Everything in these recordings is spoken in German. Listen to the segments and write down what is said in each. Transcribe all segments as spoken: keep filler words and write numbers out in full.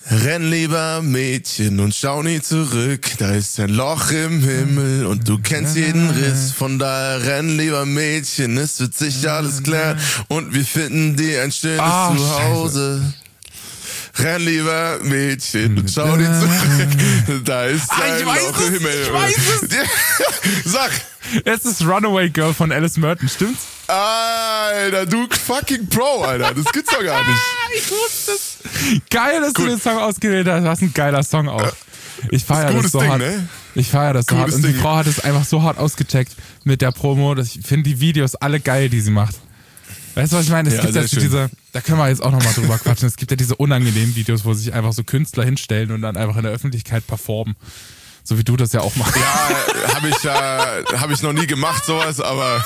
Renn lieber Mädchen und schau nie zurück, da ist ein Loch im Himmel und du kennst jeden Riss, von daher renn lieber Mädchen, es wird sich alles klären und wir finden dir ein schönes oh, Zuhause. Scheiße. Renn lieber Mädchen und schau nie zurück, da ist ah, ein Loch im Himmel. Ich weiß es. Sag! Es ist Runaway Girl von Alice Merton, stimmt's? Alter, du fucking Pro, Alter, das gibt's doch gar nicht. Ich wusste es. Geil, dass Gut. du den Song ausgewählt hast. Das ist ein geiler Song auch. Ich feiere das, das so Ding, hart. Ne? Ich feiere das so hart. Und die Ding. Frau hat es einfach so hart ausgecheckt mit der Promo. Dass ich finde die Videos alle geil, die sie macht. Weißt du, was ich meine? Es ja, gibt ja diese, da können wir jetzt auch nochmal drüber quatschen. Es gibt ja diese unangenehmen Videos, wo sich einfach so Künstler hinstellen und dann einfach in der Öffentlichkeit performen. So wie du das ja auch machst. Ja, habe ich ja, habe ich noch nie gemacht, sowas, aber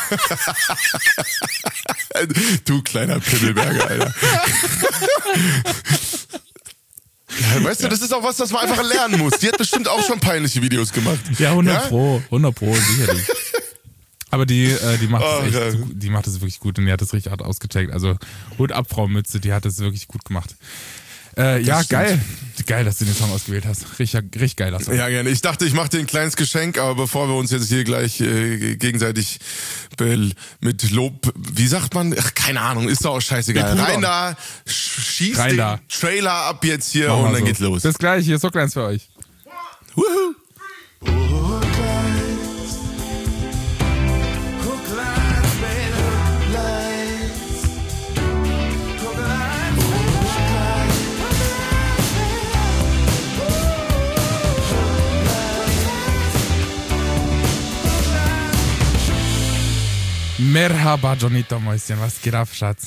du kleiner Pimmelberger, Alter. Ja, weißt du, das ist auch was, das man einfach lernen muss. Die hat bestimmt auch schon peinliche Videos gemacht. Ja, hundert Pro, hundert Pro, sicherlich. Aber die, äh, die macht oh, es echt, ja. so, die macht es wirklich gut und die hat es richtig hart ausgecheckt. Also Hut ab, Frau Mütze, die hat es wirklich gut gemacht. Äh, ja, stimmt. geil. Geil, dass du den Song ausgewählt hast. Richtig, richtig geiler Song. Ja, gerne. Ich dachte, ich mache dir ein kleines Geschenk, aber bevor wir uns jetzt hier gleich äh, gegenseitig mit Lob, wie sagt man? Ach, keine Ahnung, ist doch auch scheißegal. Rein da, schieß Rein den da. Trailer ab jetzt hier Mach und dann so. geht's los. Bis gleich, hier ist so kleins für euch. Wuhu. Merhaba, Jonito Mäuschen, was geht ab, Schatz?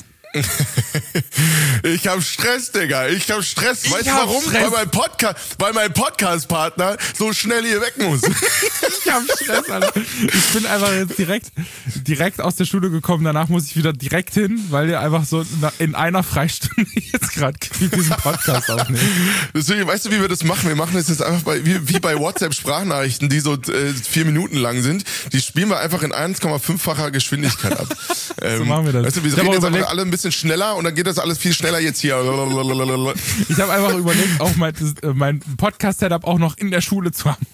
Ich hab Stress, Digga. Ich hab Stress. Ich weißt du hab warum? Stress. Weil mein Podcast, weil mein Podcast-Partner so schnell hier weg muss. Ich hab Stress, Alter. Ich bin einfach jetzt direkt, direkt aus der Schule gekommen. Danach muss ich wieder direkt hin, weil wir einfach so in einer Freistunde jetzt gerade diesen Podcast aufnehmen. Deswegen, weißt du, wie wir das machen? Wir machen das jetzt einfach bei, wie, wie bei WhatsApp-Sprachnachrichten, die so äh, vier Minuten lang sind. Die spielen wir einfach in eins Komma fünffacher Geschwindigkeit ab. Ähm, so machen wir das. Weißt du, wir reden jetzt einfach alle ein bisschen schneller und dann geht das alles viel schneller jetzt hier. Ich habe einfach überlegt, auch mein, mein Podcast-Setup auch noch in der Schule zu haben.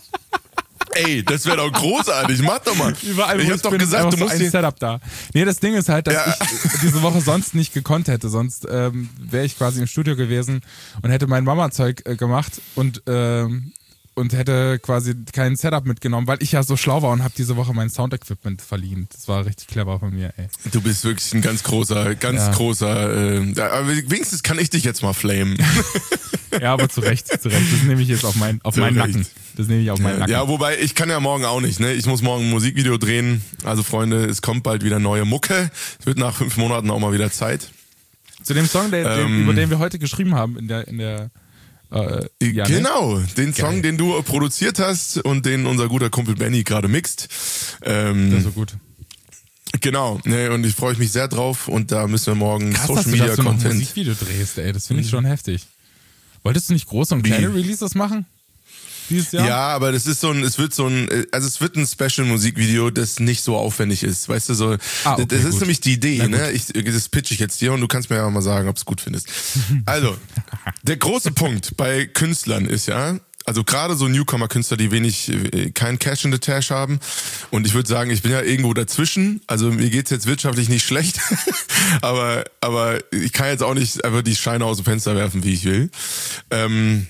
Ey, das wäre doch großartig. Mach doch mal. Überall, ich wo hab ich doch bin, gesagt, ist du musst so ein Setup da. Nee, das Ding ist halt, dass ja. ich diese Woche sonst nicht gekonnt hätte. Sonst ähm, wäre ich quasi im Studio gewesen und hätte mein Mama-Zeug äh, gemacht und ähm, und hätte quasi kein Setup mitgenommen, weil ich ja so schlau war und habe diese Woche mein Sound-Equipment verliehen. Das war richtig clever von mir, ey. Du bist wirklich ein ganz großer, ganz ja. großer, äh, aber wenigstens kann ich dich jetzt mal flamen. Ja, aber zu Recht, zu Recht. Das nehme ich jetzt auf, mein, auf meinen Nacken. Das nehme ich auf meinen Nacken. Ja, wobei, ich kann ja morgen auch nicht, ne? Ich muss morgen ein Musikvideo drehen. Also Freunde, es kommt bald wieder neue Mucke. Es wird nach fünf Monaten auch mal wieder Zeit. Zu dem Song, der, ähm, den, über den wir heute geschrieben haben in der, in der Äh, ja, genau, ne? den Song, Geil. den du produziert hast und den unser guter Kumpel Benny gerade mixt. Ähm, das ist so gut. Genau, ne, und ich freue mich sehr drauf und da müssen wir morgen Krass, Social dass Media du dazu Content. noch ein Musikvideo drehst, ey, das finde ich schon heftig. Wolltest du nicht große und kleine Releases machen? Dieses Jahr? Ja, aber das ist so ein, es wird so ein, also es wird ein Special-Musikvideo, das nicht so aufwendig ist, weißt du, so, ah, okay, das ist gut. nämlich die Idee, ne, ich, das pitch ich jetzt dir und du kannst mir ja mal sagen, ob du es gut findest. Also, der große Punkt bei Künstlern ist ja, also gerade so Newcomer-Künstler, die wenig, kein Cash in the Tash haben und ich würde sagen, ich bin ja irgendwo dazwischen, also mir geht's jetzt wirtschaftlich nicht schlecht, aber, aber ich kann jetzt auch nicht einfach die Scheine aus dem Fenster werfen, wie ich will. Ähm,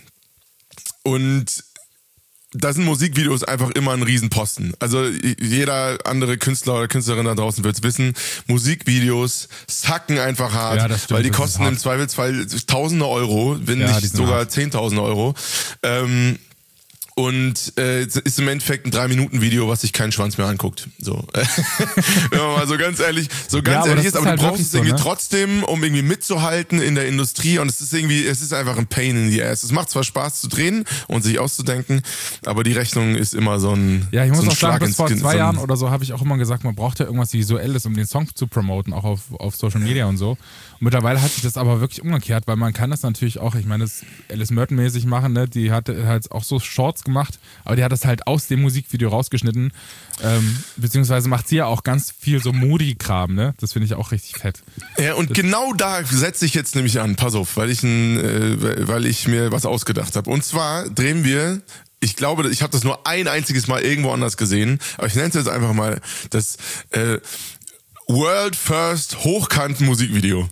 und da sind Musikvideos einfach immer ein Riesenposten. Also jeder andere Künstler oder Künstlerin da draußen wird's wissen, Musikvideos sacken einfach hart, ja, das stimmt, weil die kosten im Zweifelsfall Tausende Euro, wenn ja, nicht sogar Zehntausende Euro. Ähm, und äh, ist im Endeffekt ein drei Minuten Video, was sich kein Schwanz mehr anguckt. So, wenn man mal so ganz ehrlich, so ganz ja, ehrlich ist, aber ist halt du brauchst es irgendwie so, ne? trotzdem, um irgendwie mitzuhalten in der Industrie. Und es ist irgendwie, es ist einfach ein Pain in the ass. Es macht zwar Spaß zu drehen und sich auszudenken, aber die Rechnung ist immer so ein Ja, ich muss so ein auch sagen, Schlag bis vor ins, zwei so Jahren oder so habe ich auch immer gesagt, man braucht ja irgendwas Visuelles, um den Song zu promoten, auch auf, auf Social Media und so. Und mittlerweile hat sich das aber wirklich umgekehrt, weil man kann das natürlich auch, ich meine, das Alice Merton-mäßig machen, ne? Die hat halt auch so Shorts gemacht, gemacht, aber die hat das halt aus dem Musikvideo rausgeschnitten. Ähm, beziehungsweise macht sie ja auch ganz viel so Modi-Kram, ne? Das finde ich auch richtig fett. Ja, und das genau da setze ich jetzt nämlich an, pass auf, weil ich, ein, äh, weil ich mir was ausgedacht habe. Und zwar drehen wir, ich glaube, ich habe das nur ein einziges Mal irgendwo anders gesehen, aber ich nenne es jetzt einfach mal das äh, World First Hochkant Musikvideo.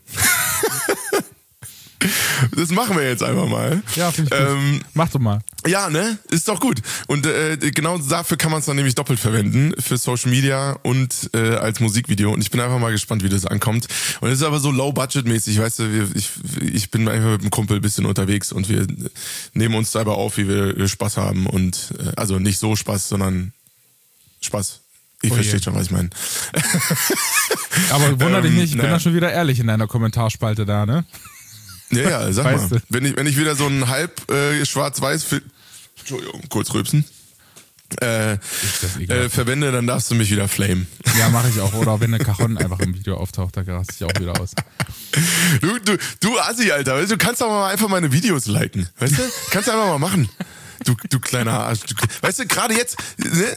Das machen wir jetzt einfach mal. Ja, finde ich gut. Ähm, Mach doch mal. Ja, ne? Ist doch gut. Und äh, genau dafür kann man es dann nämlich doppelt verwenden. Für Social Media und äh, als Musikvideo. Und ich bin einfach mal gespannt, wie das ankommt. Und es ist aber so low-budget-mäßig, weißt du, wir, ich, ich bin einfach mit dem Kumpel ein bisschen unterwegs und wir nehmen uns dabei auf, wie wir Spaß haben. Und äh, also nicht so Spaß, sondern Spaß. Ich oh verstehe schon, was ich meine. Aber wunder dich nicht, ich ähm, bin naja. da schon wieder ehrlich in deiner Kommentarspalte da, ne? Ja, ja, sag weißt mal. Wenn ich, wenn ich wieder so einen halb äh, schwarz-weiß Film, Entschuldigung, kurz rülpsen, äh, äh, verwende, dann darfst du mich wieder flamen. Ja, mache ich auch. Oder wenn eine Cajon einfach im Video auftaucht, da raste ich auch wieder aus. Du, du, du Assi, Alter, du kannst doch mal einfach meine Videos liken, weißt du? Kannst du einfach mal machen. Du, du kleiner Arsch. Du, weißt du, gerade jetzt, ne?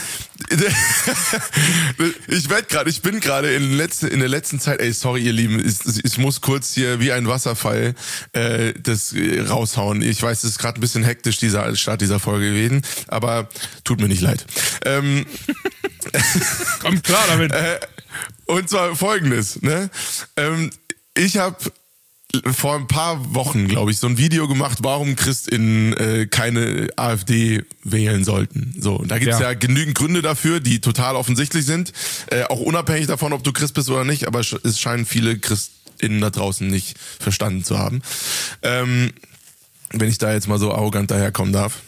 Ich werd gerade, ich bin gerade in, letzte, in der letzten Zeit, ey, sorry ihr Lieben, ich, ich muss kurz hier wie ein Wasserfall äh, das äh, raushauen. Ich weiß, es ist gerade ein bisschen hektisch, dieser Start dieser Folge gewesen, aber tut mir nicht leid. Ähm, Kommt klar damit. Äh, und zwar Folgendes, ne? Ähm, ich habe vor ein paar Wochen, glaube ich, so ein Video gemacht, warum ChristInnen äh, keine AfD wählen sollten. So, da gibt's ja. ja genügend Gründe dafür, die total offensichtlich sind, äh, auch unabhängig davon, ob du Christ bist oder nicht, aber es scheinen viele ChristInnen da draußen nicht verstanden zu haben. Ähm, wenn ich da jetzt mal so arrogant daherkommen darf.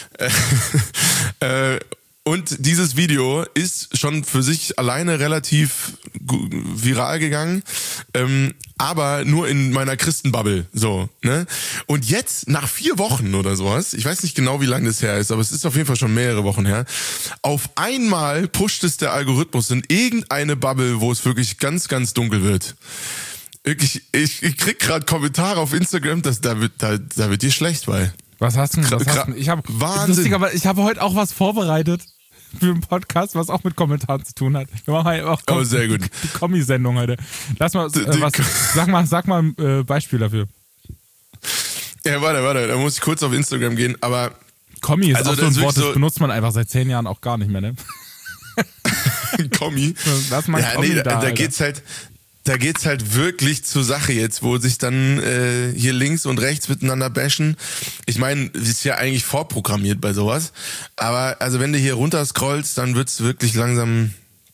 äh, Und dieses Video ist schon für sich alleine relativ viral gegangen, ähm, aber nur in meiner Christenbubble, so, ne? Und jetzt, nach vier Wochen oder sowas, ich weiß nicht genau, wie lange das her ist, aber es ist auf jeden Fall schon mehrere Wochen her, auf einmal pusht es der Algorithmus in irgendeine Bubble, wo es wirklich ganz, ganz dunkel wird. Wirklich, ich, ich krieg gerade Kommentare auf Instagram, dass da wird, da, da wird dir schlecht bei. Was hast du denn? Was hast du? Ich habe Wahnsinn. Aber ich habe heute auch was vorbereitet für einen Podcast, was auch mit Kommentaren zu tun hat. Wir machen ja auch oh, sehr gut. Die Kommi-Sendung heute. Lass mal, äh, was, sag mal, sag mal ein äh, Beispiel dafür. Ja, warte, warte, da muss ich kurz auf Instagram gehen, aber Kommi ist also, auch so ein Wort, das so benutzt man einfach seit zehn Jahren auch gar nicht mehr, ne? Kommi? Lass mal ja, Kommi nee, da, da, da geht's halt, da geht's halt wirklich zur Sache jetzt, wo sich dann äh, hier links und rechts miteinander bashen. Ich meine, ist ja eigentlich vorprogrammiert bei sowas. Aber also wenn du hier runter scrollst, dann wird's wirklich langsam,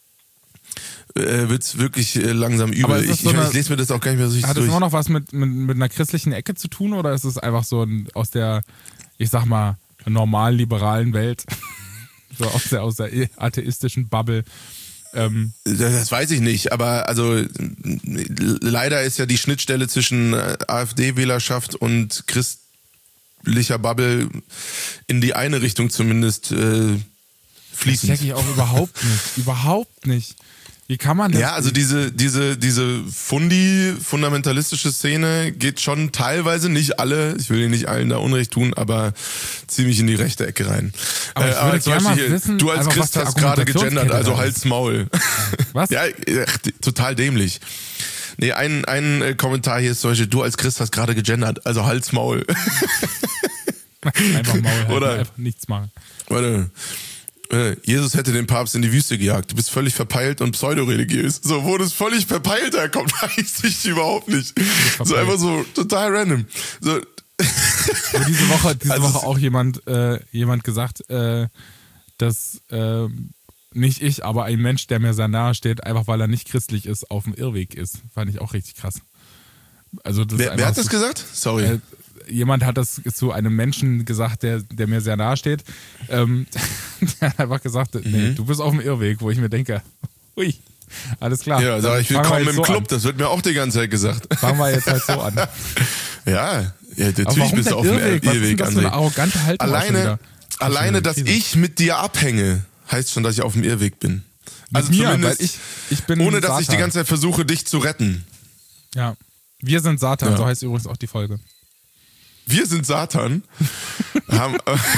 äh, wird's wirklich äh, langsam übel. Ich, so ich, eine, ich lese mir das auch gar nicht mehr so richtig durch. Hat das immer noch was mit, mit, mit einer christlichen Ecke zu tun oder ist es einfach so ein, aus der, ich sag mal, normalen liberalen Welt, so aus der, aus der atheistischen Bubble? Ähm, das weiß ich nicht, aber also leider ist ja die Schnittstelle zwischen AfD-Wählerschaft und christlicher Bubble in die eine Richtung zumindest äh, fließend. Das check ich auch überhaupt nicht. Überhaupt nicht. Wie kann man das? Ja, also diese, diese, diese Fundi, fundamentalistische Szene geht schon teilweise, nicht alle, ich will dir nicht allen da Unrecht tun, aber ziemlich in die rechte Ecke rein. Aber ich würde äh, gerne mal wissen, du als Christ hast gerade gegendert, also halt's Maul. Was? Ja, total dämlich. Nee, ein, ein Kommentar hier ist zum Beispiel, du als Christ hast gerade gegendert, also halt's Maul. Einfach Maul halten, oder einfach nichts machen. Warte. Jesus hätte den Papst in die Wüste gejagt. Du bist völlig verpeilt und pseudoreligiös. So, wo das völlig verpeilt herkommt, weiß ich überhaupt nicht. So einfach so total random. So. Aber diese Woche, diese also Woche auch jemand, äh, jemand gesagt, äh, dass äh, nicht ich, aber ein Mensch, der mir sehr nahe steht, einfach weil er nicht christlich ist, auf dem Irrweg ist. Fand ich auch richtig krass. Also das wer, wer hat das so, gesagt? Sorry. Äh, Jemand hat das zu einem Menschen gesagt, der, der mir sehr nahe steht. Ähm, der hat einfach gesagt, mhm. nee, du bist auf dem Irrweg, wo ich mir denke, hui, alles klar. Ja, sag ich, willkommen im so Club, an. Das wird mir auch die ganze Zeit gesagt. Fangen wir jetzt halt so an. ja, ja, natürlich bist du auf dem Irrweg. Was ist denn das für eine arrogante Haltung? Alleine, alleine dass ich mit dir abhänge, heißt schon, dass ich auf dem Irrweg bin. Mit also mir, zumindest, weil ich, ich bin ohne dass Satan. ich die ganze Zeit versuche, dich zu retten. Ja, wir sind Satan, ja. so heißt übrigens auch die Folge. Wir sind Satan. haben,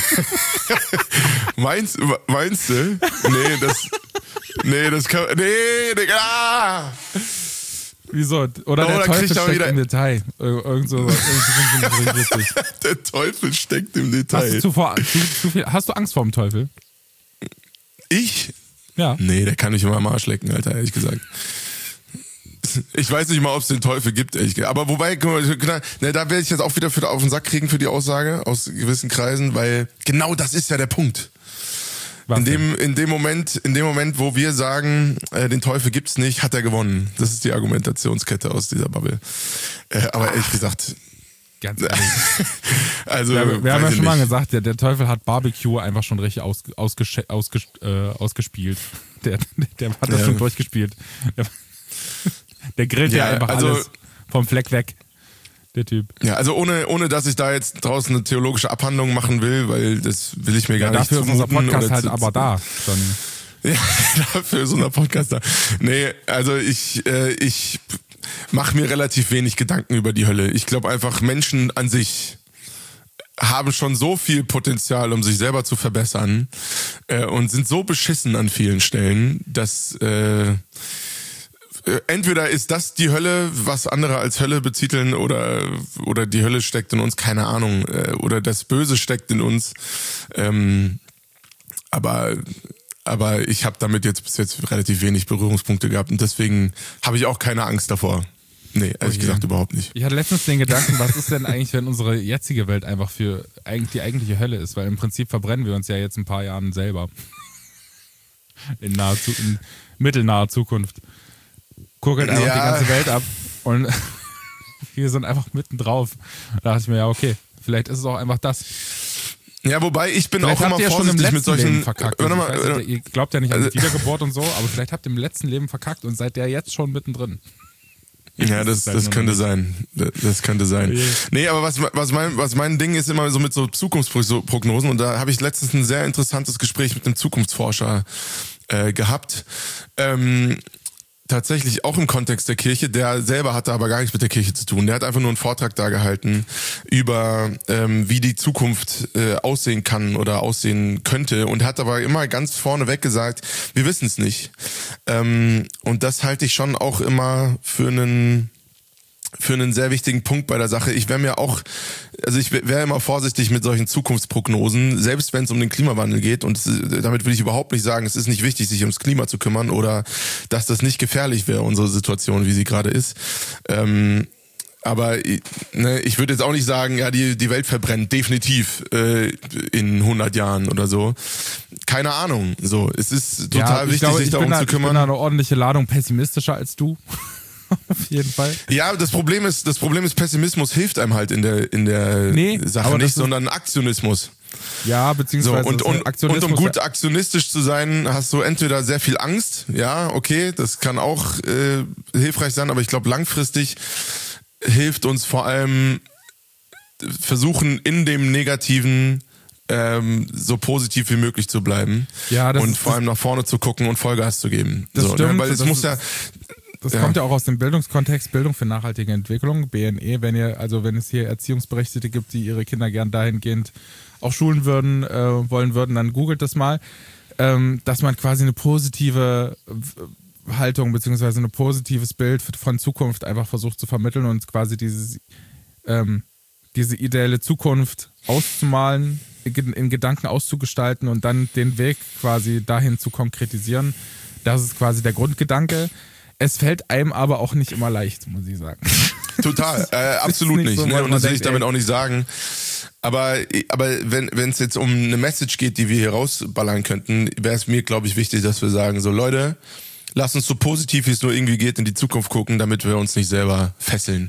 meinst, meinst du? Nee, das, nee, das kann, nee, Digga. Ah! Wieso? Oder der oh, Teufel steckt wieder... im Detail. Irgend so, irgend so der Teufel steckt im Detail. Hast du, zuvor, zu, zu viel, hast du Angst vor dem Teufel? Ich? Ja. Nee, der kann mich immer am Arsch lecken, Alter, ehrlich gesagt. Ich weiß nicht mal, ob es den Teufel gibt, ehrlich gesagt. Aber wobei, guck mal, ne, da werde ich jetzt auch wieder für, auf den Sack kriegen für die Aussage aus gewissen Kreisen, weil genau das ist ja der Punkt. In dem, in dem Moment, in dem Moment, wo wir sagen, äh, den Teufel gibt's nicht, hat er gewonnen. Das ist die Argumentationskette aus dieser Bubble. Äh, aber ehrlich gesagt, ganz ehrlich. also, wir, wir haben ja schon nicht. mal gesagt, der, der Teufel hat Barbecue einfach schon richtig aus, ausges, ausges, äh, ausgespielt. Der, der hat das ja. schon durchgespielt. Der, der grillt ja, ja einfach also, alles vom Fleck weg. Der Typ. Ja, also ohne, ohne dass ich da jetzt draußen eine theologische Abhandlung machen will, weil das will ich mir gar ja, nicht zumuten. Dafür ist unser Podcast halt aber da. Dann. Ja, dafür ist unser Podcast da. Nee, also ich, äh, ich mache mir relativ wenig Gedanken über die Hölle. Ich glaube einfach, Menschen an sich haben schon so viel Potenzial, um sich selber zu verbessern äh, und sind so beschissen an vielen Stellen, dass... Äh, entweder ist das die Hölle, was andere als Hölle betiteln, oder oder die Hölle steckt in uns, keine Ahnung, oder das Böse steckt in uns. Ähm, aber aber ich habe damit jetzt bis jetzt relativ wenig Berührungspunkte gehabt und deswegen habe ich auch keine Angst davor. Nee, ehrlich okay. gesagt überhaupt nicht. Ich hatte letztens den Gedanken, was ist denn eigentlich, wenn unsere jetzige Welt einfach für die eigentliche Hölle ist? Weil im Prinzip verbrennen wir uns ja jetzt ein paar Jahren selber. In, nahe, in mittelnaher Zukunft. Guckelt einfach ja. die ganze Welt ab und wir sind einfach mittendrof. Da dachte ich mir, ja okay, vielleicht ist es auch einfach das. Ja, wobei ich bin vielleicht auch immer ja vorsichtig mit solchen... Leben verkackt. Warte mal, weiß, ihr glaubt ja nicht an Wiedergeburt und so, aber vielleicht habt ihr im letzten Leben verkackt und seid ihr jetzt schon mittendrin. Ja, das, das, das könnte sein. Das, das könnte sein. Okay. Nee, aber was, was, mein, was mein Ding ist immer so mit so Zukunftsprognosen, und da habe ich letztens ein sehr interessantes Gespräch mit einem Zukunftsforscher äh, gehabt. Ähm... Tatsächlich auch im Kontext der Kirche, der selber hatte aber gar nichts mit der Kirche zu tun. Der hat einfach nur einen Vortrag da gehalten über, ähm, wie die Zukunft äh, aussehen kann oder aussehen könnte, und hat aber immer ganz vorneweg gesagt, wir wissen es nicht. Ähm, und das halte ich schon auch immer für einen für einen sehr wichtigen Punkt bei der Sache. Ich wäre mir auch, also ich wäre immer vorsichtig mit solchen Zukunftsprognosen, selbst wenn es um den Klimawandel geht. Und es, damit will ich überhaupt nicht sagen, es ist nicht wichtig, sich ums Klima zu kümmern oder dass das nicht gefährlich wäre, unsere Situation, wie sie gerade ist. Ähm, aber ne, ich würde jetzt auch nicht sagen, ja, die, die Welt verbrennt definitiv äh, in hundert Jahren oder so. Keine Ahnung. So, es ist total ja, wichtig, glaube, sich darum da, zu kümmern. Ich bin da eine ordentliche Ladung pessimistischer als du. Auf jeden Fall. Ja, das Problem ist, das Problem ist, Pessimismus hilft einem halt in der, in der nee, Sache nicht, sondern Aktionismus. Ja, beziehungsweise so, und, und, und um gut aktionistisch zu sein, hast du entweder sehr viel Angst, ja, okay, das kann auch äh, hilfreich sein, aber ich glaube, langfristig hilft uns vor allem versuchen, in dem Negativen ähm, so positiv wie möglich zu bleiben, ja, das und ist, vor allem nach vorne zu gucken und Vollgas zu geben. Das so, stimmt, ne? Weil es das muss ist, ja Das ja. kommt ja auch aus dem Bildungskontext, Bildung für nachhaltige Entwicklung, B N E. Wenn ihr, also wenn es hier Erziehungsberechtigte gibt, die ihre Kinder gern dahingehend auch schulen würden, äh, wollen würden, dann googelt das mal, ähm, dass man quasi eine positive Haltung beziehungsweise ein positives Bild von Zukunft einfach versucht zu vermitteln und quasi dieses, ähm, diese ideelle Zukunft auszumalen, in Gedanken auszugestalten und dann den Weg quasi dahin zu konkretisieren. Das ist quasi der Grundgedanke. Es fällt einem aber auch nicht immer leicht, muss ich sagen. Total, äh, absolut nicht. nicht so, ne? Und das will ich damit ey, auch nicht sagen. Aber, aber wenn wenn es jetzt um eine Message geht, die wir hier rausballern könnten, wäre es mir, glaube ich, wichtig, dass wir sagen, so Leute, lasst uns so positiv, wie es nur irgendwie geht, in die Zukunft gucken, damit wir uns nicht selber fesseln.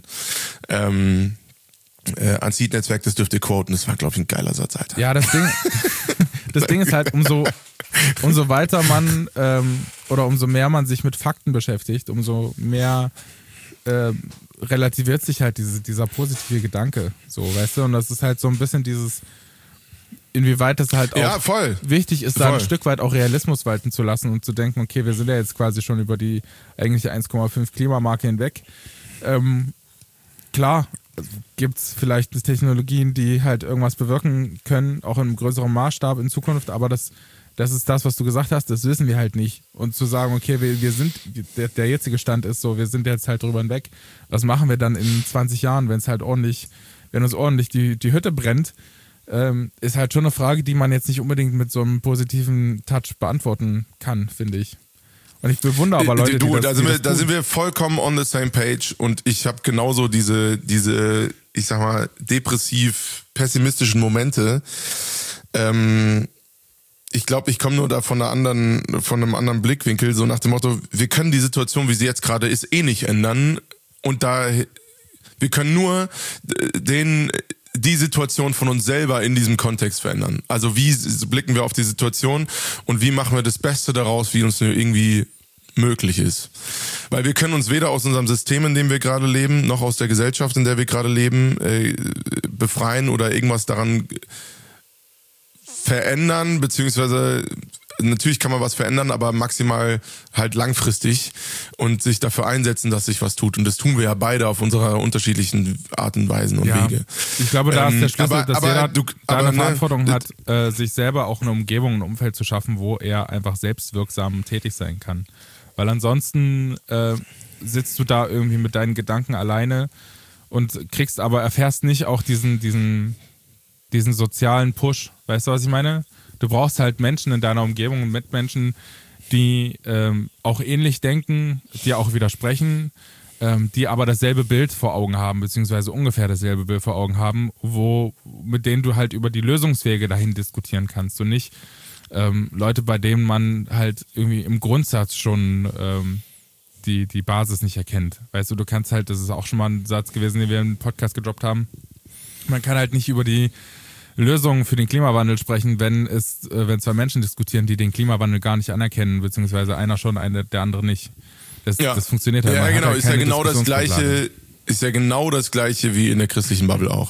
Ähm, äh, ans Seed-Netzwerk, das dürft ihr quoten, das war, glaube ich, ein geiler Satz, Alter. Ja, das Ding, das Ding ist halt, umso, umso weiter man ähm, oder umso mehr man sich mit Fakten beschäftigt, umso mehr äh, relativiert sich halt diese, dieser positive Gedanke, so, weißt du, und das ist halt so ein bisschen dieses, inwieweit es halt auch ja, voll. wichtig ist, da voll. ein Stück weit auch Realismus walten zu lassen und zu denken, okay, wir sind ja jetzt quasi schon über die eigentliche eins Komma fünf Klimamarke hinweg. Ähm, klar, gibt es vielleicht Technologien, die halt irgendwas bewirken können, auch in einem größeren Maßstab in Zukunft, aber das, das ist das, was du gesagt hast, das wissen wir halt nicht. Und zu sagen, okay, wir, wir sind, der, der jetzige Stand ist so, wir sind jetzt halt drüber hinweg, was machen wir dann in zwanzig Jahren, wenn es halt ordentlich, wenn uns ordentlich die, die Hütte brennt, ähm, ist halt schon eine Frage, die man jetzt nicht unbedingt mit so einem positiven Touch beantworten kann, finde ich. Und ich bewundere aber Leute, du, die das, da, sind die wir, da sind wir vollkommen on the same page und ich habe genauso diese, diese, ich sag mal, depressiv pessimistischen Momente. Ähm, ich glaube, ich komme nur da von einer anderen, von einem anderen Blickwinkel, so nach dem Motto, wir können die Situation, wie sie jetzt gerade ist, eh nicht ändern und da, wir können nur den die Situation von uns selber in diesem Kontext verändern. Also wie blicken wir auf die Situation und wie machen wir das Beste daraus, wie uns nur irgendwie möglich ist. Weil wir können uns weder aus unserem System, in dem wir gerade leben, noch aus der Gesellschaft, in der wir gerade leben, äh, befreien oder irgendwas daran verändern, beziehungsweise natürlich kann man was verändern, aber maximal halt langfristig und sich dafür einsetzen, dass sich was tut. Und das tun wir ja beide auf unserer unterschiedlichen Arten und Weisen und ja. Wege. Ich glaube, da ähm, ist der Schlüssel, aber, dass aber, jeder du, da eine ne, Verantwortung hat, äh, sich selber auch eine Umgebung, ein Umfeld zu schaffen, wo er einfach selbstwirksam tätig sein kann. Weil ansonsten äh, sitzt du da irgendwie mit deinen Gedanken alleine und kriegst aber, erfährst nicht auch diesen, diesen, diesen sozialen Push. Weißt du, was ich meine? Du brauchst halt Menschen in deiner Umgebung und Mitmenschen, die ähm, auch ähnlich denken, die auch widersprechen, ähm, die aber dasselbe Bild vor Augen haben, beziehungsweise ungefähr dasselbe Bild vor Augen haben, wo, mit denen du halt über die Lösungswege dahin diskutieren kannst und nicht ähm, Leute, bei denen man halt irgendwie im Grundsatz schon ähm, die, die Basis nicht erkennt. Weißt du, du kannst halt, das ist auch schon mal ein Satz gewesen, den wir im Podcast gedroppt haben, man kann halt nicht über die Lösungen für den Klimawandel sprechen, wenn es, wenn zwei Menschen diskutieren, die den Klimawandel gar nicht anerkennen, beziehungsweise einer schon, eine, der andere nicht. Das, ja. das funktioniert halt. Ja, man genau, halt ist ja genau das gleiche, ist ja genau das gleiche wie in der christlichen Bubble auch.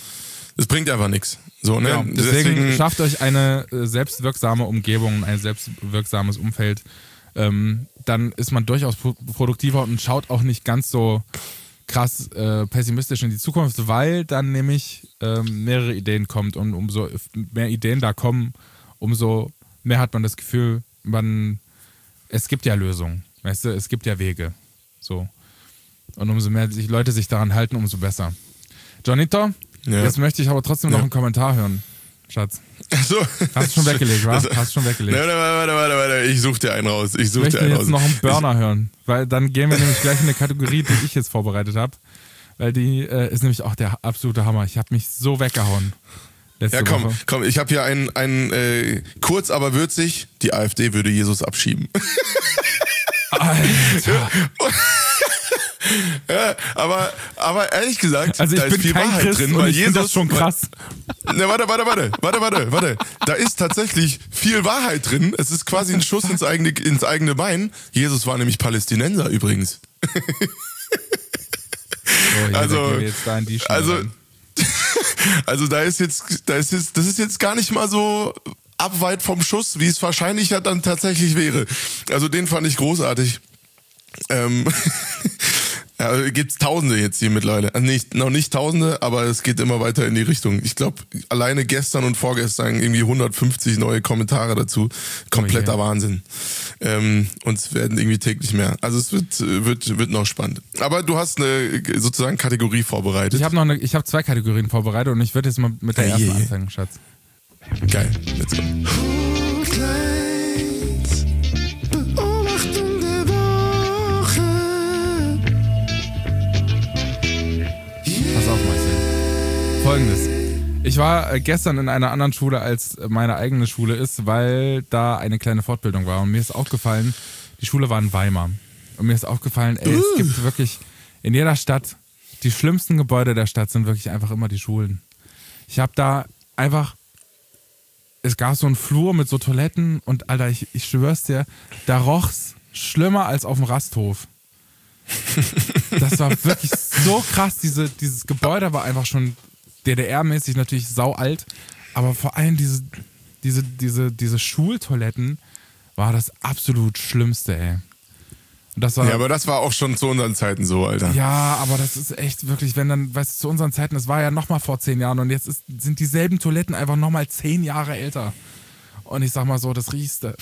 Das bringt einfach nichts. So, ne? Ja, deswegen, deswegen schafft euch eine selbstwirksame Umgebung, ein selbstwirksames Umfeld. Ähm, dann ist man durchaus produktiver und schaut auch nicht ganz so krass äh, pessimistisch in die Zukunft, weil dann nämlich ähm, mehrere Ideen kommt und umso mehr Ideen da kommen, umso mehr hat man das Gefühl, man es gibt ja Lösungen, weißt du, es gibt ja Wege, so. Und umso mehr sich Leute sich daran halten, umso besser. Johnito, ja. Jetzt möchte ich aber trotzdem ja. noch einen Kommentar hören, Schatz. Ach so. Hast du schon weggelegt, wa? Hast du schon weggelegt. Warte, warte, warte, warte, ich such dir einen raus. Ich, such ich möchte dir einen jetzt raus. noch einen Burner ich hören, weil dann gehen wir nämlich gleich in eine Kategorie, die ich jetzt vorbereitet habe. Weil die äh, ist nämlich auch der absolute Hammer. Ich habe mich so weggehauen. Ja, komm, Woche. komm, ich habe hier einen, einen äh, kurz, aber würzig. Die AfD würde Jesus abschieben. Alter. Ja, aber, aber ehrlich gesagt, also ich da bin ist viel kein Wahrheit Christ drin, und weil ich Jesus das schon krass. Ne, warte, warte, warte, warte, warte, warte. Da ist tatsächlich viel Wahrheit drin. Es ist quasi ein Schuss ins eigene, ins eigene Bein. Jesus war nämlich Palästinenser übrigens. Oh, ja, also, jetzt da in die also, also da ist jetzt, da ist jetzt, das ist jetzt gar nicht mal so abweit vom Schuss, wie es wahrscheinlich ja dann tatsächlich wäre. Also den fand ich großartig. Ähm, ja, gibt's Tausende jetzt hier mittlerweile. Also nicht, noch nicht Tausende, aber es geht immer weiter in die Richtung. Ich glaube, alleine gestern und vorgestern irgendwie hundertfünfzig neue Kommentare dazu. Kompletter oh yeah. Wahnsinn. Ähm, und es werden irgendwie täglich mehr. Also es wird, wird, wird noch spannend. Aber du hast eine sozusagen Kategorie vorbereitet. Ich habe noch eine, ich habe zwei Kategorien vorbereitet und ich würde jetzt mal mit der ersten yeah. anfangen, Schatz. Geil, let's go. Folgendes. Ich war gestern in einer anderen Schule, als meine eigene Schule ist, weil da eine kleine Fortbildung war. Und mir ist aufgefallen, die Schule war in Weimar. Und mir ist aufgefallen, ey, es gibt wirklich in jeder Stadt, die schlimmsten Gebäude der Stadt sind wirklich einfach immer die Schulen. Ich habe da einfach, es gab so einen Flur mit so Toiletten und Alter, ich, ich schwör's dir, da roch's schlimmer als auf dem Rasthof. Das war wirklich so krass. Diese, dieses Gebäude war einfach schon D D R-mäßig natürlich sau alt, aber vor allem diese, diese, diese, diese Schultoiletten war das absolut Schlimmste, ey. Das war, ja, aber das war auch schon zu unseren Zeiten so, Alter. Ja, aber das ist echt wirklich, wenn dann, weißt du, zu unseren Zeiten, das war ja nochmal vor zehn Jahren und jetzt ist, sind dieselben Toiletten einfach nochmal zehn Jahre älter. Und ich sag mal so, das riechste.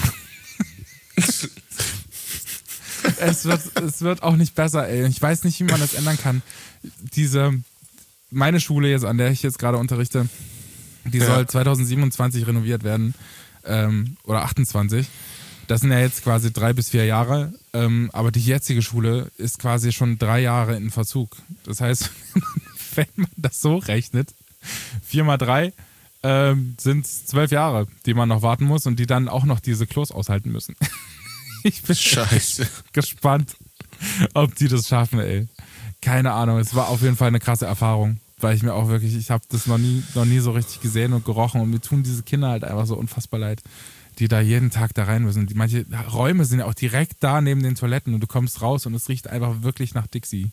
es, wird, es wird auch nicht besser, ey. Ich weiß nicht, wie man das ändern kann. Diese, meine Schule jetzt, an der ich jetzt gerade unterrichte, die ja. soll zwanzig siebenundzwanzig renoviert werden. Ähm, oder achtundzwanzig. Das sind ja jetzt quasi drei bis vier Jahre, ähm, aber die jetzige Schule ist quasi schon drei Jahre in Verzug. Das heißt, wenn man das so rechnet, vier mal drei ähm, sind es zwölf Jahre, die man noch warten muss und die dann auch noch diese Klos aushalten müssen. Ich bin Scheiße. gespannt, ob die das schaffen, ey. Keine Ahnung, es war auf jeden Fall eine krasse Erfahrung, weil ich mir auch wirklich, ich habe das noch nie, noch nie so richtig gesehen und gerochen und mir tun diese Kinder halt einfach so unfassbar leid, die da jeden Tag da rein müssen. Die, manche Räume sind ja auch direkt da neben den Toiletten und du kommst raus und es riecht einfach wirklich nach Dixie.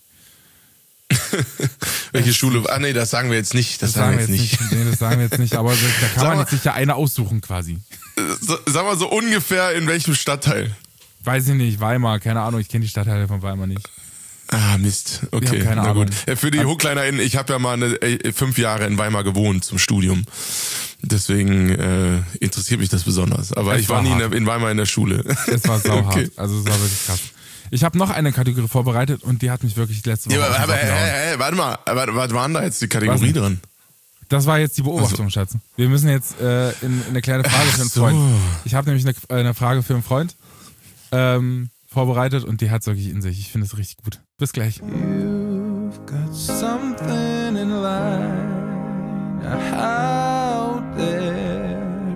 Welche Schule? Ah nee, das sagen wir jetzt nicht. Das, das sagen wir jetzt nicht. nicht. Nee, das sagen wir jetzt nicht, aber da kann man jetzt sich ja eine aussuchen quasi. So, sag mal so ungefähr in welchem Stadtteil? Weiß ich nicht, Weimar, keine Ahnung, ich kenne die Stadtteile von Weimar nicht. Ah, Mist. Okay, keine na Ahnung. gut. Ja, für die HochkleinerInnen, ich habe ja mal eine, äh, fünf Jahre in Weimar gewohnt zum Studium. Deswegen äh, interessiert mich das besonders. Aber es ich war, war nie in, der, in Weimar in der Schule. Es war sauhart. Okay. Also es war wirklich krass. Ich habe noch eine Kategorie vorbereitet und die hat mich wirklich letzte Woche... Ja, aber, aber hey, hey, warte mal, aber, was war denn da jetzt die Kategorie drin? Das war jetzt die Beobachtung, also. Schatz. Wir müssen jetzt äh, in, in eine kleine Frage für einen so. Freund. Ich habe nämlich eine, eine Frage für einen Freund ähm, vorbereitet und die hat es wirklich in sich. Ich finde es richtig gut. Bis gleich. You've got something in line out there.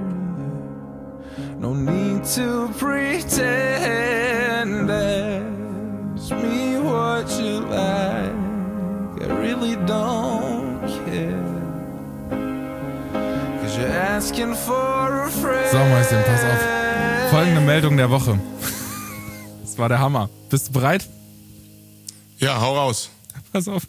No need to pretend. Ask me what you like. I really don't care. Cause you're asking for a friend. So, Mäuschen, pass auf. Folgende Meldung der Woche. Das war der Hammer. Bist du bereit? Ja, hau raus. Pass auf.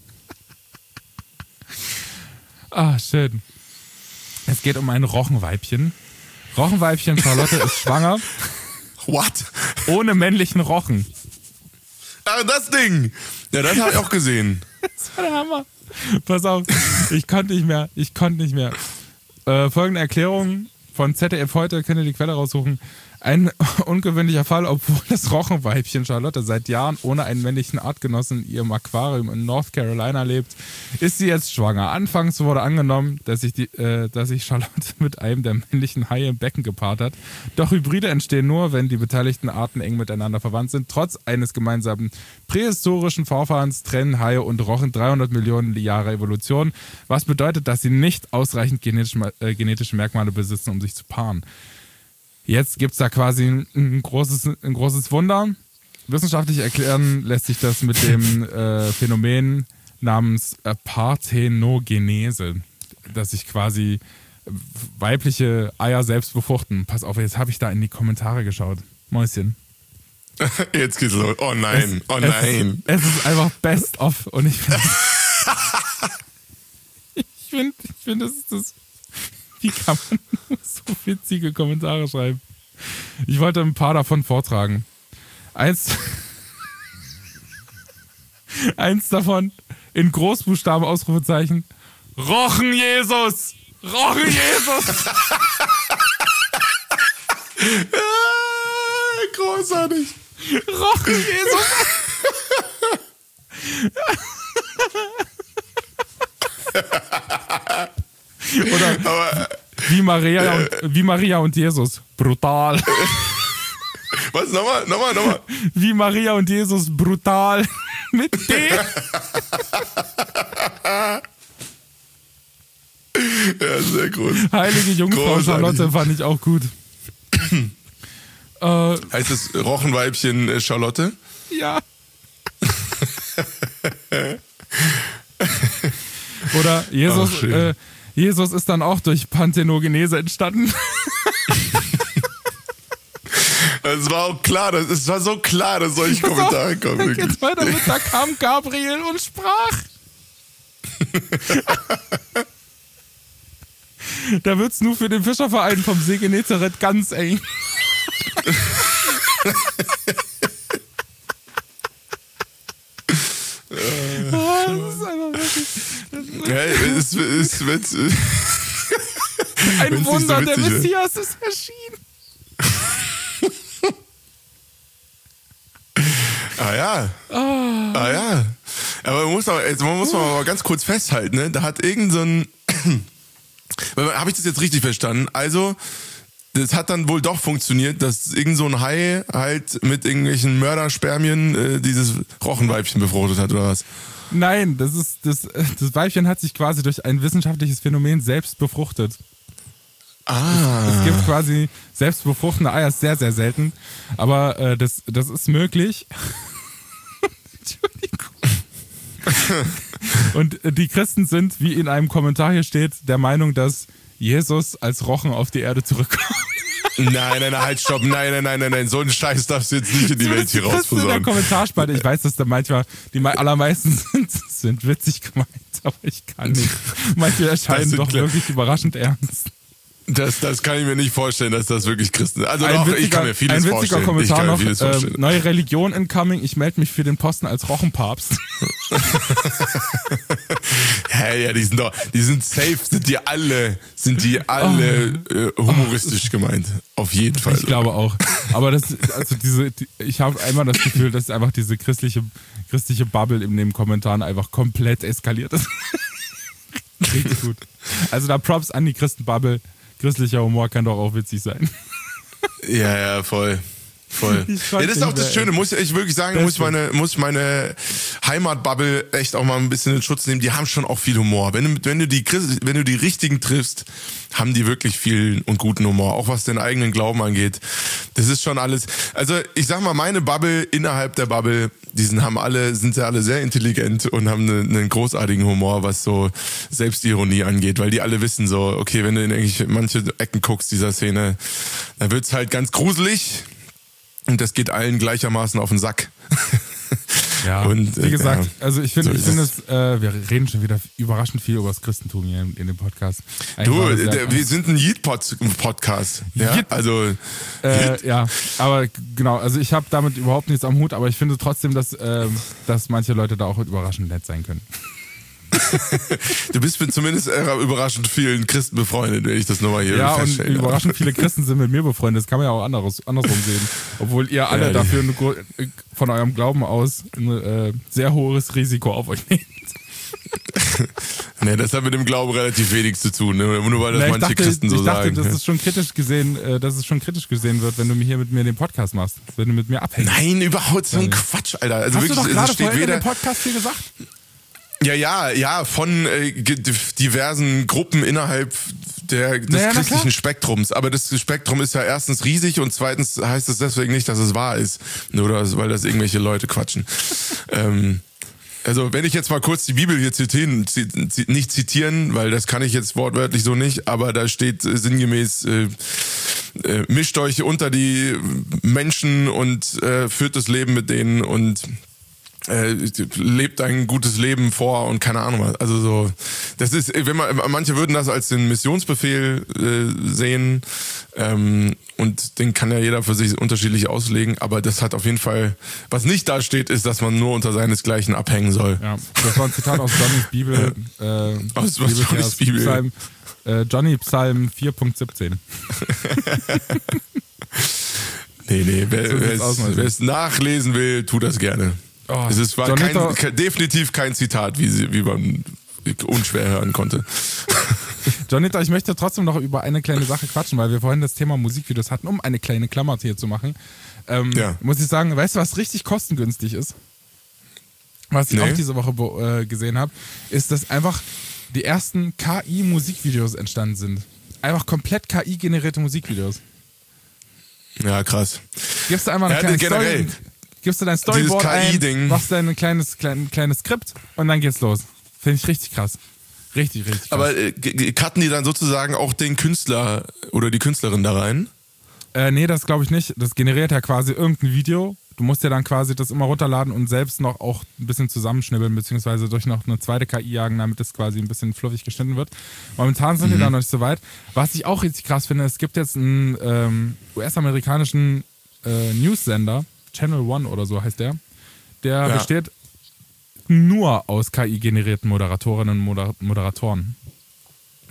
Ah, schön. Es geht um ein Rochenweibchen. Rochenweibchen Charlotte ist schwanger. What? Ohne männlichen Rochen. Ah, das Ding. Ja, das habe ich auch gesehen. Das war der Hammer. Pass auf, ich konnte nicht mehr. Ich konnte nicht mehr. Äh, folgende Erklärung von Z D F heute, könnt ihr die Quelle raussuchen. Ein ungewöhnlicher Fall, obwohl das Rochenweibchen Charlotte seit Jahren ohne einen männlichen Artgenossen in ihrem Aquarium in North Carolina lebt, ist sie jetzt schwanger. Anfangs wurde angenommen, dass sich, die, äh, dass sich Charlotte mit einem der männlichen Haie im Becken gepaart hat. Doch Hybride entstehen nur, wenn die beteiligten Arten eng miteinander verwandt sind. Trotz eines gemeinsamen prähistorischen Vorfahrens trennen Haie und Rochen dreihundert Millionen Jahre Evolution, was bedeutet, dass sie nicht ausreichend genetische, äh, genetische Merkmale besitzen, um sich zu paaren. Jetzt gibt es da quasi ein großes, ein großes Wunder. Wissenschaftlich erklären lässt sich das mit dem äh, Phänomen namens äh, Parthenogenese, dass sich quasi weibliche Eier selbst befruchten. Pass auf, jetzt habe ich da in die Kommentare geschaut. Mäuschen. Jetzt geht's los. Oh nein, es, oh nein. Es ist, es ist einfach best of und ich finde, ich finde, ich finde, das ist das. Wie kann man so witzige Kommentare schreiben? Ich wollte ein paar davon vortragen. Eins, eins davon in Großbuchstaben Ausrufezeichen. Rochen Jesus! Rochen Jesus! Großartig! Rochen Jesus! Oder aber, wie, Maria äh, und, wie Maria und Jesus. Brutal. Was? Nochmal, nochmal, nochmal. Wie Maria und Jesus. Brutal. Mit D. Ja, sehr groß. Heilige Jungfrau Großartig. Charlotte fand ich auch gut. äh, heißt es Rochenweibchen Charlotte? Ja. Oder Jesus... Oh, äh, Jesus ist dann auch durch Parthenogenese entstanden. Es war auch klar, das, es war so klar, dass solche Kommentare kommen. Dann geht's weiter mit, da kam Gabriel und sprach. Da wird's nur für den Fischerverein vom See Genezareth ganz eng. wenn's, ist, wenn's, Ein wenn's Wunder, so der witzig Messias ist erschienen. Ah ja. Oh. Ah ja. Aber man muss, auch, jetzt, man muss mal ganz kurz festhalten, ne? Da hat irgend so ein... Habe ich das jetzt richtig verstanden? Also, das hat dann wohl doch funktioniert, dass irgend so ein Hai halt mit irgendwelchen Mörderspermien äh, dieses Rochenweibchen befruchtet hat, oder was? Nein, das ist das, das Weibchen hat sich quasi durch ein wissenschaftliches Phänomen selbst befruchtet. Ah. Es, es gibt quasi selbstbefruchtende Eier, ist sehr, sehr selten. Aber äh, das, das ist möglich. Entschuldigung. Und die Christen sind, wie in einem Kommentar hier steht, der Meinung, dass Jesus als Rochen auf die Erde zurückkommt. Nein, nein, nein, halt, stopp. Nein, nein, nein, nein, nein. So einen Scheiß darfst du jetzt nicht in die Welt hier rausposaunen. In der Kommentarspalte. Ich weiß, dass da manchmal, die allermeisten sind, sind witzig gemeint, aber ich kann nicht. Manche erscheinen doch wirklich überraschend ernst. Das, das kann ich mir nicht vorstellen, dass das wirklich Christen sind. Also doch, witziger, ich kann mir vieles vorstellen. Ein witziger vorstellen. Kommentar noch, äh, neue Religion incoming, ich melde mich für den Posten als Rochenpapst. Ja, ja, die sind doch, die sind safe, sind die alle, sind die alle oh. äh, humoristisch gemeint. Auf jeden Fall. Ich glaube auch. Aber das, also diese, die, ich habe einmal das Gefühl, dass einfach diese christliche, christliche Bubble in den Kommentaren einfach komplett eskaliert ist. Richtig gut. Also da Props an die Christenbubble. Christlicher Humor kann doch auch witzig sein. Ja, ja, voll. Voll. Ja, das ist auch das Schöne, muss ich wirklich sagen, muss ich meine, muss ich meine Heimatbubble echt auch mal ein bisschen in Schutz nehmen. Die haben schon auch viel Humor. Wenn du, wenn du die, wenn du die richtigen triffst, haben die wirklich viel und guten Humor. Auch was den eigenen Glauben angeht. Das ist schon alles. Also, ich sag mal, meine Bubble innerhalb der Bubble, die sind, haben alle, sind ja alle sehr intelligent und haben einen, einen großartigen Humor, was so Selbstironie angeht, weil die alle wissen so, okay, wenn du in irgendwelche, manche Ecken guckst dieser Szene, dann wird's halt ganz gruselig. Und das geht allen gleichermaßen auf den Sack. Ja, und, wie gesagt, ja, also ich finde, so ich finde es, äh, wir reden schon wieder überraschend viel über das Christentum hier in, in dem Podcast. Einfach du, der, wir sind ein Yeet-Podcast. Ja, Yeet. also äh, ja, aber genau, also ich habe damit überhaupt nichts am Hut, aber ich finde trotzdem, dass, äh, dass manche Leute da auch überraschend nett sein können. Du bist mit zumindest überraschend vielen Christen befreundet, wenn ich das nochmal hier ja, feststelle. Ja, und überraschend viele Christen sind mit mir befreundet. Das kann man ja auch anderes, andersrum sehen. Obwohl ihr alle ja, dafür eine, von eurem Glauben aus ein äh, sehr hohes Risiko auf euch nehmt. Nee, das hat mit dem Glauben relativ wenig zu tun, ne? Nur weil das Na, manche dachte, Christen so ich dachte, sagen. Dass es schon kritisch gesehen, äh, dass es schon kritisch gesehen wird, wenn du hier mit mir den Podcast machst, wenn du mit mir abhängst. Nein, überhaupt so ein Quatsch, Alter. Also Hast wirklich, du doch gerade steht vorhin weder in dem Podcast hier gesagt? Ja, ja, ja, von äh, diversen Gruppen innerhalb der, des naja, christlichen Spektrums. Aber das Spektrum ist ja erstens riesig und zweitens heißt es deswegen nicht, dass es wahr ist. Nur das, weil das irgendwelche Leute quatschen. ähm, also wenn ich jetzt mal kurz die Bibel hier zitieren, nicht zitieren, weil das kann ich jetzt wortwörtlich so nicht, aber da steht äh, sinngemäß, äh, äh, mischt euch unter die Menschen und äh, führt das Leben mit denen und Äh, lebt ein gutes Leben vor und keine Ahnung was. Also so, das ist, wenn man, manche würden das als den Missionsbefehl äh, sehen ähm, und den kann ja jeder für sich unterschiedlich auslegen, aber das hat auf jeden Fall, was nicht da steht, ist, dass man nur unter seinesgleichen abhängen soll. Ja, das war ein Zitat aus Johnnys Bibel. Äh, aus was Johnnys Bibel? Psalm, äh, Johnny Psalm vier Punkt siebzehn. Nee, nee, wer, so wer es nachlesen will, tut das gerne. Oh, es ist, war kein, kein, definitiv kein Zitat, wie, sie, wie man unschwer hören konnte. Jonita, ich möchte trotzdem noch über eine kleine Sache quatschen, weil wir vorhin das Thema Musikvideos hatten, um eine kleine Klammer hier zu machen. Ähm, ja. Muss ich sagen, weißt du, was richtig kostengünstig ist? Was ich nee. auch diese Woche äh, gesehen habe, ist, dass einfach die ersten K I-Musikvideos entstanden sind. Einfach komplett K I-generierte Musikvideos. Ja, krass. Gibst du einmal eine ja, kleine generell. Story... Gibst du dein Storyboard ein, machst dein kleines, klein, kleines Skript und dann geht's los. Finde ich richtig krass. Richtig, richtig krass. Aber äh, cutten die dann sozusagen auch den Künstler oder die Künstlerin da rein? Äh, nee, das glaube ich nicht. Das generiert ja quasi irgendein Video. Du musst ja dann quasi das immer runterladen und selbst noch auch ein bisschen zusammenschnibbeln, beziehungsweise durch noch eine zweite K I jagen, damit das quasi ein bisschen fluffig geschnitten wird. Momentan sind mhm. die da noch nicht so weit. Was ich auch richtig krass finde, es gibt jetzt einen ähm, U S-amerikanischen äh, News-Sender, Channel One oder so heißt der. Der ja. besteht nur aus K I-generierten Moderatorinnen und Moder- Moderatoren.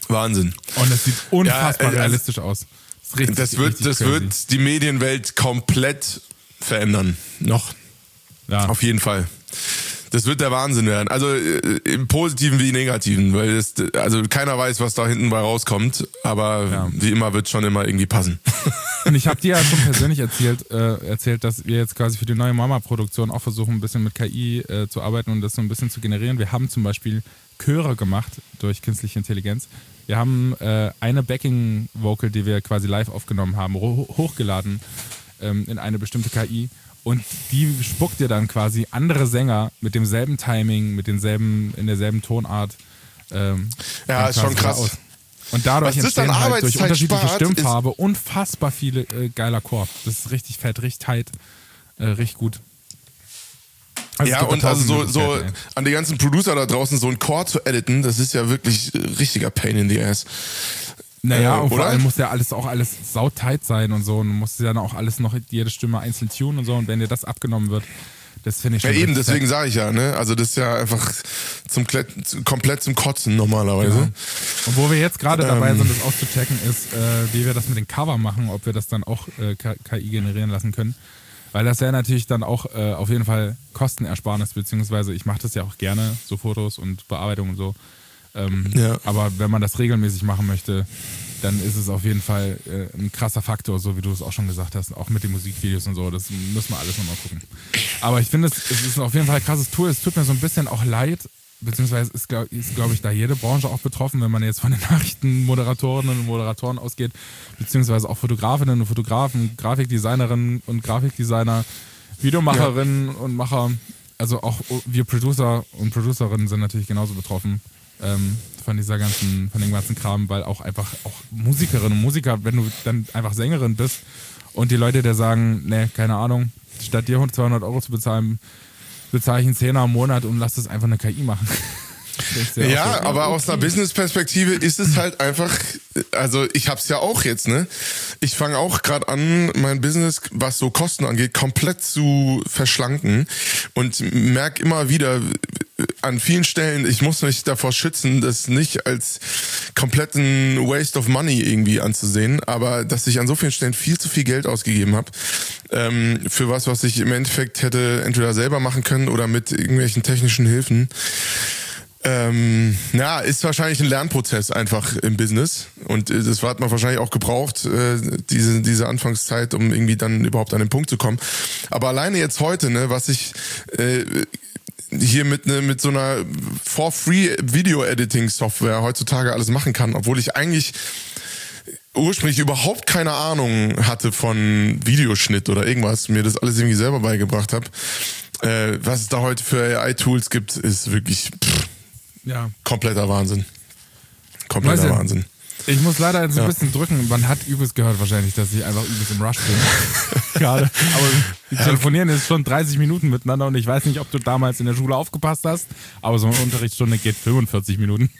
Wahnsinn. Und es sieht unfassbar ja, äh, realistisch aus. Das, richtig, das, wird, das wird die Medienwelt komplett verändern. Noch. Ja. Auf jeden Fall. Das wird der Wahnsinn werden. Also im Positiven wie im Negativen, weil es, also keiner weiß, was da hinten bei rauskommt, aber ja. wie immer wird schon immer irgendwie passen. Und ich habe dir ja schon persönlich erzählt, äh, erzählt, dass wir jetzt quasi für die neue Mama-Produktion auch versuchen, ein bisschen mit K I äh, zu arbeiten und das so ein bisschen zu generieren. Wir haben zum Beispiel Chöre gemacht durch künstliche Intelligenz. Wir haben äh, eine Backing-Vocal, die wir quasi live aufgenommen haben, ho- hochgeladen ähm, in eine bestimmte K I. Und die spuckt dir dann quasi andere Sänger mit demselben Timing, mit denselben, in derselben Tonart. Ähm, ja, ist schon krass. Aus. Und dadurch Was entstehen halt durch unterschiedliche spart, Stimmfarbe unfassbar viele äh, geiler Chor. Das ist richtig fett, richtig tight, äh, richtig gut. Also ja, und also so, so an die ganzen Producer da draußen so einen Chor zu editen, das ist ja wirklich richtiger Pain in the ass. Naja, äh, und vor allem muss ja alles auch alles sautight sein und so. Und muss ja dann auch alles noch jede Stimme einzeln tunen und so. Und wenn dir das abgenommen wird, das finde ich schon. Ja, eben, deswegen sage ich ja, ne? Also das ist ja einfach zum komplett zum Kotzen normalerweise. Genau. Und wo wir jetzt gerade dabei ähm, sind, das auszuchecken, ist, äh, wie wir das mit den Cover machen, ob wir das dann auch äh, K I generieren lassen können. Weil das wäre natürlich dann auch äh, auf jeden Fall Kostenersparnis, beziehungsweise ich mache das ja auch gerne, so Fotos und Bearbeitung und so. Ähm, ja. Aber wenn man das regelmäßig machen möchte, dann ist es auf jeden Fall äh, ein krasser Faktor, so wie du es auch schon gesagt hast, auch mit den Musikvideos und so, das müssen wir alles nochmal gucken. Aber ich finde, es, es ist auf jeden Fall ein krasses Tool, es tut mir so ein bisschen auch leid, beziehungsweise ist, glaube glaub ich, da jede Branche auch betroffen, wenn man jetzt von den Nachrichtenmoderatorinnen und Moderatoren ausgeht, beziehungsweise auch Fotografinnen und Fotografen, Grafikdesignerinnen und Grafikdesigner, Videomacherinnen ja. und Macher, also auch wir Producer und Producerinnen sind natürlich genauso betroffen. Ähm, von dieser ganzen, von dem ganzen Kram, weil auch einfach auch Musikerinnen und Musiker, wenn du dann einfach Sängerin bist und die Leute dir sagen, ne, keine Ahnung, statt dir zweihundert Euro zu bezahlen, bezahle ich einen Zehner im Monat und lass das einfach eine K I machen. Ja, so, aber okay. aus einer Business-Perspektive ist es halt einfach, also ich hab's ja auch jetzt, ne? Ich fange auch gerade an, mein Business, was so Kosten angeht, komplett zu verschlanken und merke immer wieder an vielen Stellen, ich muss mich davor schützen, das nicht als kompletten Waste of Money irgendwie anzusehen, aber dass ich an so vielen Stellen viel zu viel Geld ausgegeben habe ähm, für was, was ich im Endeffekt hätte entweder selber machen können oder mit irgendwelchen technischen Hilfen. Ähm, ja, ist wahrscheinlich ein Lernprozess einfach im Business und äh, das hat man wahrscheinlich auch gebraucht, äh, diese diese Anfangszeit, um irgendwie dann überhaupt an den Punkt zu kommen. Aber alleine jetzt heute, ne, was ich äh, hier mit ne, mit so einer for free Video Editing Software heutzutage alles machen kann, obwohl ich eigentlich ursprünglich überhaupt keine Ahnung hatte von Videoschnitt oder irgendwas, mir das alles irgendwie selber beigebracht habe. Äh, was es da heute für A I-Tools gibt, ist wirklich pff, ja. kompletter Wahnsinn. Kompletter weißt du, Wahnsinn. Ich muss leider jetzt ein ja. bisschen drücken. Man hat übelst gehört wahrscheinlich, dass ich einfach übelst im Rush bin. Gerade. Aber wir telefonieren jetzt schon dreißig Minuten miteinander und ich weiß nicht, ob du damals in der Schule aufgepasst hast, aber so eine Unterrichtsstunde geht fünfundvierzig Minuten.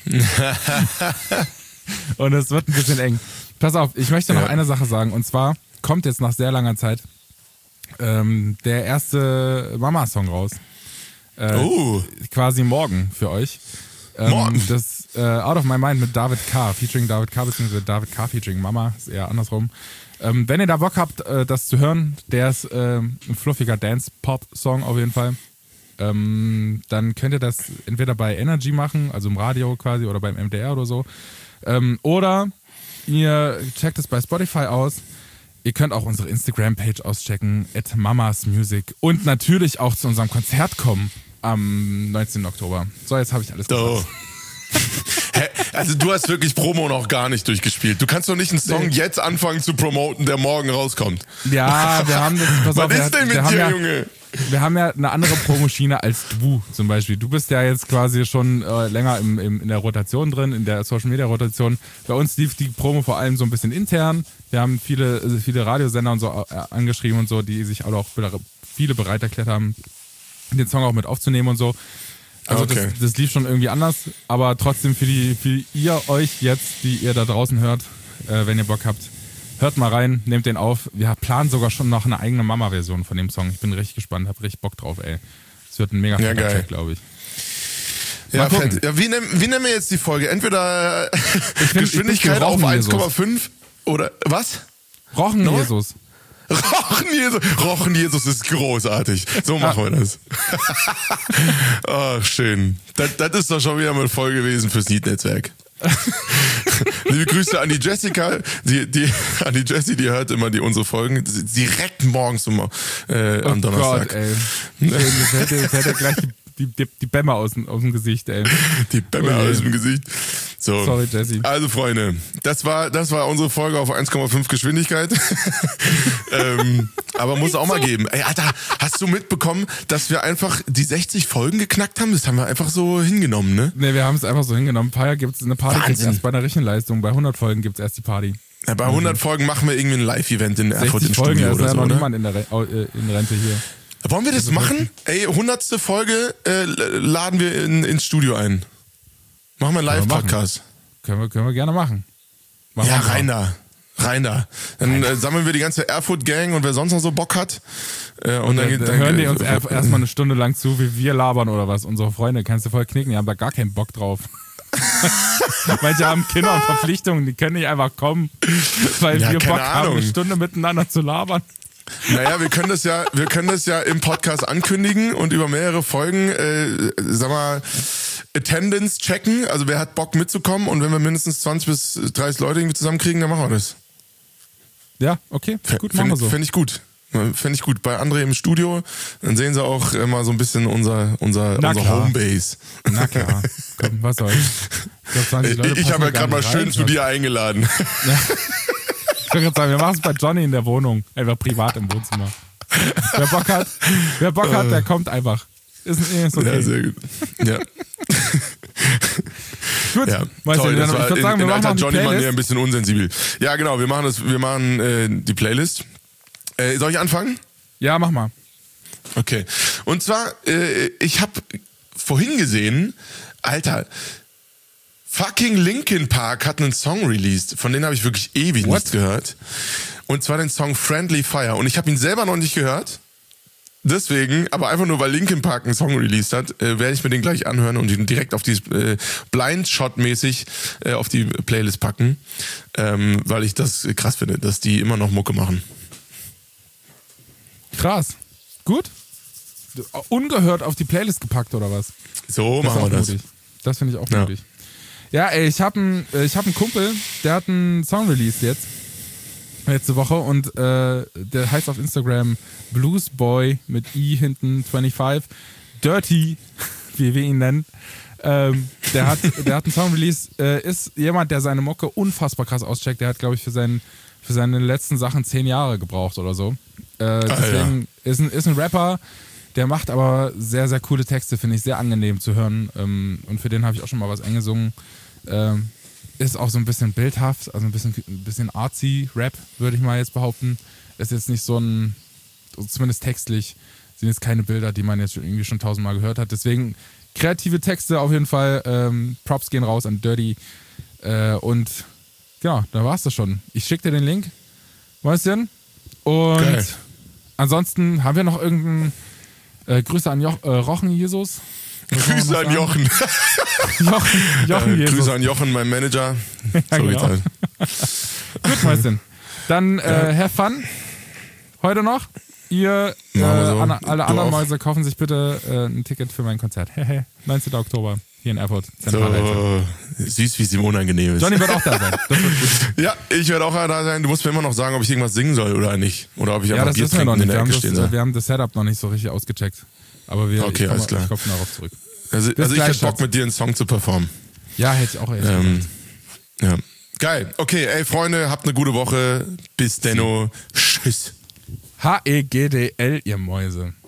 Und es wird ein bisschen eng. Pass auf, ich möchte noch ja. eine Sache sagen. Und zwar kommt jetzt nach sehr langer Zeit ähm, der erste Mama-Song raus. Äh, oh. Quasi morgen für euch. Ähm, morgen? Das äh, Out of My Mind mit David K. featuring David K. beziehungsweise David K. featuring Mama. Ist eher andersrum. Ähm, wenn ihr da Bock habt, äh, das zu hören, der ist äh, ein fluffiger Dance-Pop-Song auf jeden Fall. Ähm, dann könnt ihr das entweder bei Energy machen, also im Radio quasi, oder beim M D R oder so. Ähm, oder ihr checkt es bei Spotify aus. Ihr könnt auch unsere Instagram-Page auschecken, at Mamas Music. Und natürlich auch zu unserem Konzert kommen am neunzehnten Oktober. So, jetzt habe ich alles gesagt. Oh. Also du hast wirklich Promo noch gar nicht durchgespielt. Du kannst doch nicht einen Song jetzt anfangen zu promoten, der morgen rauskommt. Ja, wir haben das... Pass Was auf, ist denn mit dir, ja, Junge? Wir haben ja eine andere Promoschiene als du zum Beispiel. Du bist ja jetzt quasi schon äh, länger im, im, in der Rotation drin, in der Social-Media-Rotation. Bei uns lief die Promo vor allem so ein bisschen intern. Wir haben viele, viele Radiosender und so äh, angeschrieben und so, die sich auch viele bereit erklärt haben, den Song auch mit aufzunehmen und so. Also okay. das, das lief schon irgendwie anders, aber trotzdem für, die, für ihr euch jetzt, die ihr da draußen hört, äh, wenn ihr Bock habt, hört mal rein, nehmt den auf. Wir planen sogar schon noch eine eigene Mama-Version von dem Song. Ich bin richtig gespannt, hab richtig Bock drauf, ey. Es wird ein mega ja, Track, glaube ich. Ja, ja, wie, nennen, wie nennen wir jetzt die Folge? Entweder find, Geschwindigkeit auf eins Komma fünf oder was? Rochen no? Jesus. Rochen Jesus. Rochen Jesus ist großartig. So machen ah. wir das. Ach, schön. Das, das ist doch schon wieder mal eine Folge gewesen fürs Lied-Netzwerk. Liebe Grüße an die Jessica, die, die, an die Jessie, die hört immer die unsere Folgen direkt morgens immer äh, am oh Donnerstag. Gott, ey. Fällt dir, fällt dir gleich die, die, die Bämme aus, aus dem Gesicht, ey. Die Bämme oh, aus dem Gesicht. So. Sorry, Jessie. Also, Freunde, das war, das war unsere Folge auf eins Komma fünf Geschwindigkeit. ähm, aber muss auch mal geben. Ey, Alter, hast du mitbekommen, dass wir einfach die sechzig Folgen geknackt haben? Das haben wir einfach so hingenommen, ne? Ne, wir haben es einfach so hingenommen. Ein gibt's eine Party gibt's erst bei einer Rechenleistung. Bei hundert Folgen gibt es erst die Party. Ja, bei hundert mhm. Folgen machen wir irgendwie ein Live-Event in Erfurt im Folgen, Studio oder so. Da ist ja noch oder? niemand in, der Re- in Rente hier. Wollen wir das also machen? Ey, hundertste Folge äh, laden wir in, ins Studio ein. Machen wir einen Live-Podcast. Können wir, können wir gerne machen. machen ja, rein da. Rein da. Dann äh, sammeln wir die ganze Erfurt-Gang und wer sonst noch so Bock hat. Äh, und, und dann, dann, dann hören die uns äh, erstmal eine Stunde lang zu, wie wir labern oder was. Unsere Freunde, kannst du voll knicken, die haben da gar keinen Bock drauf. Manche haben Kinder und Verpflichtungen, die können nicht einfach kommen, weil ja, wir Bock Ahnung. haben, eine Stunde miteinander zu labern. Naja, wir können das ja, wir können das ja im Podcast ankündigen und über mehrere Folgen, äh, sag mal, Attendance checken. Also wer hat Bock mitzukommen und wenn wir mindestens zwanzig bis dreißig Leute irgendwie zusammenkriegen, dann machen wir das. Ja, okay, gut, machen wir so. Fände ich gut. Fände ich gut. Bei André im Studio, dann sehen sie auch immer so ein bisschen unser, unser, unser Homebase. Na klar. Komm, was soll's. Ich, glaub, ich, ich habe ja gerade mal schön rein, zu dir eingeladen. Ja. Ich würde gerade sagen, wir machen es bei Johnny in der Wohnung. Einfach privat im Wohnzimmer. Wer Bock hat, wer Bock hat, der kommt einfach. Ist, ist okay. Ja, sehr gut. Ja. Gut, ja, weißt toll, du, das ich war würde sagen, in, wir in machen Johnny Playlist. Mann ein bisschen unsensibel. Ja, genau, wir machen das, wir machen äh, die Playlist. Äh, soll ich anfangen? Ja, mach mal. Okay. Und zwar, äh, ich habe vorhin gesehen, Alter, fucking Linkin Park hat einen Song released, von denen habe ich wirklich ewig What? nichts gehört. Und zwar den Song Friendly Fire. Und ich habe ihn selber noch nicht gehört. Deswegen, aber einfach nur, weil Linkin Park einen Song released hat, äh, werde ich mir den gleich anhören und ihn direkt auf die äh, Blind-Shot-mäßig äh, auf die Playlist packen. Ähm, weil ich das krass finde, dass die immer noch Mucke machen. Krass. Gut. Ungehört auf die Playlist gepackt, oder was? So das machen wir das. Mutig. Das finde ich auch ja. mutig. Ja, ey, ich habe einen ich hab einen Kumpel, der hat einen Song released jetzt. Letzte Woche und äh, der heißt auf Instagram Bluesboy mit I hinten fünfundzwanzig. Dirty, wie wir ihn nennen. Ähm, der, hat, der hat einen Song released. Äh, ist jemand, der seine Mucke unfassbar krass auscheckt. Der hat, glaube ich, für, seinen, für seine letzten Sachen zehn Jahre gebraucht oder so. Äh, ah, deswegen ja. ist, ein, ist ein Rapper, der macht aber sehr, sehr coole Texte, finde ich sehr angenehm zu hören. Ähm, und für den habe ich auch schon mal was eingesungen. Ähm, Ist auch so ein bisschen bildhaft, also ein bisschen, ein bisschen artsy Rap, würde ich mal jetzt behaupten. Ist jetzt nicht so ein, zumindest textlich, sind jetzt keine Bilder, die man jetzt irgendwie schon tausendmal gehört hat. Deswegen kreative Texte auf jeden Fall. Ähm, Props gehen raus an Dirty. Äh, und ja, da war's das schon. Ich schicke dir den Link, Mäuschen. Und Geil. Ansonsten haben wir noch irgendeinen äh, Grüße an jo- äh, Rochen Jesus. Grüße an Jochen. Jochen, Jochen äh, Grüße an Jochen, mein Manager. Ja, so genau. geht's halt. Gut, Mäuschen. Dann äh, have fun. Heute noch. Ihr, äh, so. an, alle anderen Mäuse, kaufen sich bitte äh, ein Ticket für mein Konzert. neunzehnten Oktober hier in Erfurt. So süß, wie es ihm unangenehm ist. Johnny wird auch da sein. Das wird gut. Ja, ich werde auch da sein. Du musst mir immer noch sagen, ob ich irgendwas singen soll oder nicht. Oder ob ich einfach ja, das Bier wissen wir noch nicht. in der Wir haben, Ecke das, stehen soll. wir haben das Setup noch nicht so richtig ausgecheckt. Aber wir okay, ich alles klar. Ich komme darauf zurück. Also, also ich hätte Bock, mit dir einen Song zu performen. Ja, hätte ich auch echt ähm, ja. Geil. Okay, ey Freunde, habt eine gute Woche. Bis denno. Tschüss. H E G D L, ihr Mäuse.